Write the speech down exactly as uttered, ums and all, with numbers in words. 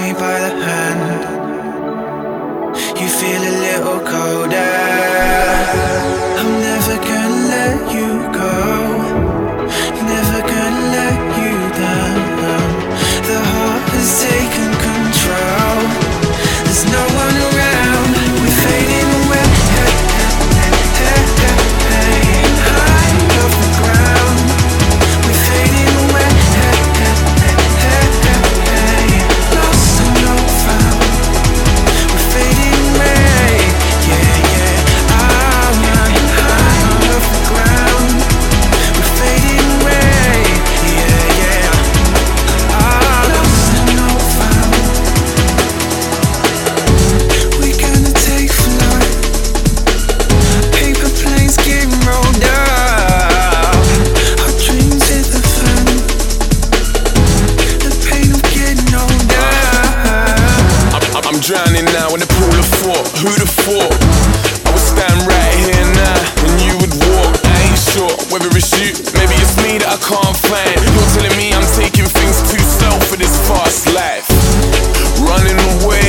me by the hand. You feel a little colder. I'm never gonna let you go. Never gonna let you down. The heart has taken control. There's no one around. We're fading away. High off the ground. We're fading away. Lost and no found. We're fading away. Yeah, yeah. I'm running high off the ground. We're fading away. Yeah, yeah. Ah, lost and no found. We're gonna take flight. Paper planes getting rolled up. Our dreams hit the fan. The pain of getting older. I'm, I'm, I'm drowning now in a pool of thought. Who'd have thought I would stand right here now and you would walk? I ain't sure whether it's you, maybe it's me that I can't find. You're telling me I'm taking things too slow for this fast life. Running away